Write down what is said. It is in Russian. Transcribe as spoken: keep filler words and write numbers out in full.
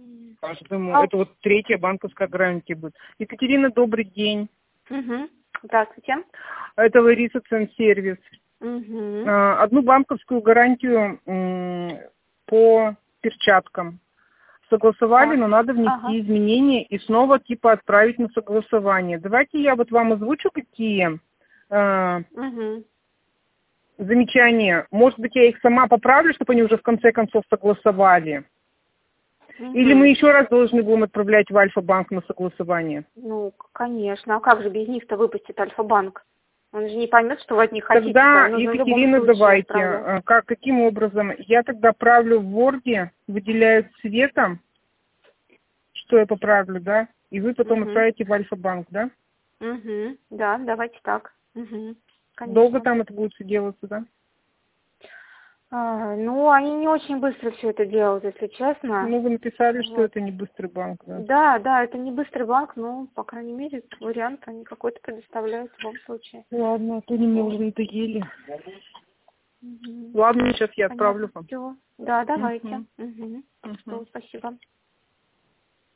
Каждому. А- Это вот третья банковская гарантия будет. Екатерина, добрый день. Угу. Здравствуйте. Это Лариса Ценсервис. Угу. А, Одну банковскую гарантию м, по перчаткам согласовали, Так. но надо внести Ага. изменения и снова типа отправить на согласование. Давайте я вот вам озвучу, какие э, Угу. замечания. Может быть, я их сама поправлю, чтобы они уже в конце концов согласовали. Угу. Или мы еще раз должны будем отправлять в Альфа-банк на согласование? Ну, конечно. А как же без них-то выпустит Альфа-банк? Он же не поймет, что вы от них хотите. Тогда, Нужно в любом Екатерина, случае давайте, отправлять. а, как, каким образом? Я тогда правлю в Word, выделяю цветом, что я поправлю, да? И вы потом Угу. отправите в Альфа-банк, да? Угу. Да, давайте так. Угу. Долго Конечно. там это будет все делаться, да? А, ну, они не очень быстро все это делают, если честно. Ну, вы написали, что Вот. это не быстрый банк, да? Да, да, это не быстрый банк, но, по крайней мере, вариант они какой-то предоставляют в любом случае. Ладно, а то они мне уже надоели. Угу. Ладно, сейчас я Понятно. отправлю вам. Всё. Да, давайте. Мгм. Угу. Мгм. Спасибо.